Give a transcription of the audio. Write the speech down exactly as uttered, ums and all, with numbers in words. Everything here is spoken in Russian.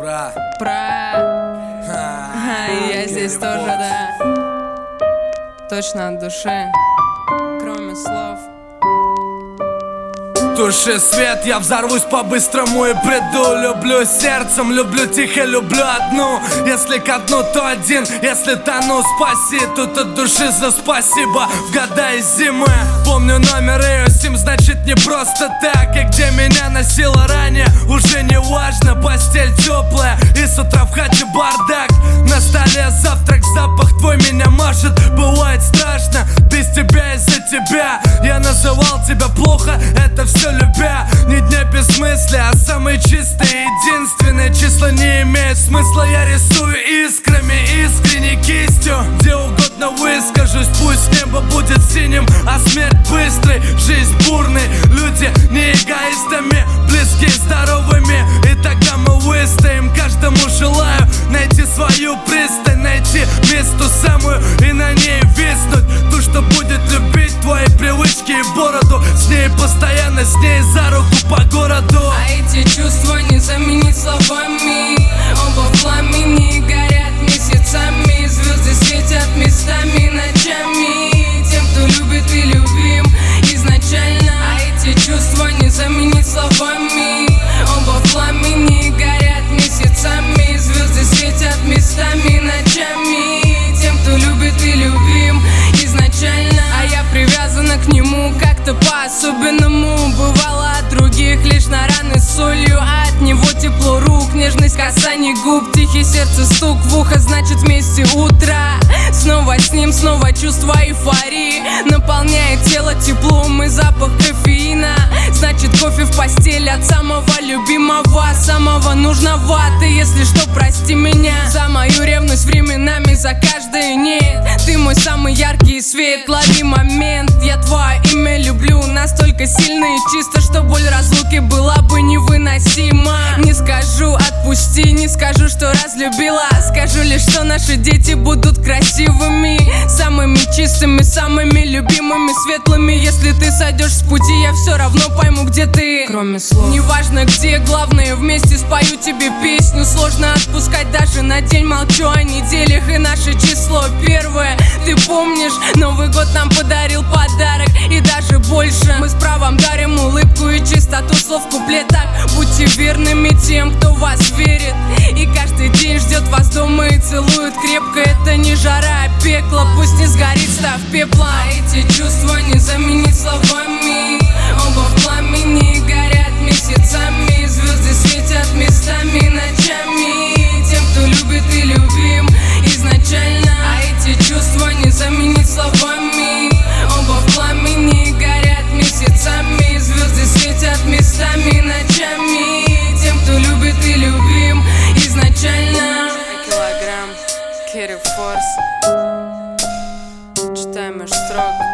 Про Про Я здесь тоже, да. Точно от души, кроме слов. Туши свет, я взорвусь по-быстрому и приду. Люблю сердцем, люблю тихо, люблю одну. Если ко дну, то один, если тону, спаси. Тут от души за спасибо в года и зимы. Помню номер ее сим, значит не просто так. И где меня носило ранее, уже не важно. Постель теплая и с утра в хате бардак. На столе завтрак, запах твой меня может. Бывает страшно, без тебя, из-за тебя. Я называл тебя плохо, это все любя. Ни дня без мысли, а самые чистые, единственные числа не имеют смысла. Я рисую искрами, искренней кистью. Где угодно выскажусь, пусть небо будет синим, а смерть быстрой, жизнь бурной. Люди не эгоистами, близкие здоровыми. И тогда мы выстоим. Каждому желаю найти свою пристань, найти место самую и на ней виснуть. Ту, что будет любить твои привычки и бороду. С ней постоянно, с ней за руку по городу. А эти чувства не заменить словами. Оба в пламени горят месяцами. Звезды светят местами, ночами. Тем, кто любит и любим изначально. А эти чувства не заменить словами. Оба в пламени горят месяцами. Звезды светят местами, ночами. Тем, кто любит и любим изначально. А я привязана к нему как-то по-особенному. Бывало от других лишь на раны с солью, а от него тепло рук, нежность касаний губ, тихий сердце стук в ухо, значит вместе утро. Снова с ним, снова чувство эйфории наполняет тело теплом и запах кофеина. Значит кофе в постель от самого любимого, самого нужного. Ты, если что, прости меня за мою ревность временами, за каждое нет. Ты мой самый яркий свет, лови момент. Я твое имя люблю настолько сильно и чисто, что боль разлуки была бы невыносима. Не скажу отпусти, не скажу, что разлюбила. Скажу лишь, что наши дети будут красивыми, самыми чистыми, самыми любимыми, светлыми. Если ты сойдешь с пути, я все равно пойму, где ты, кроме слов. Неважно где, главное вместе спою тебе песню. Сложно отпускать даже на день, молчу о неделях. И наше число первое, ты помнишь? Новый год нам подарил подарок и даже больше. Мы с правом дарим улыбку и чистоту слов в куплетах. Будьте верными тем, кто в вас верит, и каждый день ждет вас дома и целует крепко. Это не жара, а пекло, пусть не сгорит, став пеплом. А эти чувства не заменить словами. Оба в пламени горят месяцами. Звезды светят местами, ночами. Тем, кто любит и любим изначально. А эти чувства не заменить словами. Оба в пламени горят месяцами. Звезды светят местами, ночами. Тем, кто любит и любим изначально. Килограмм, Керри Форс. Читай меж строк.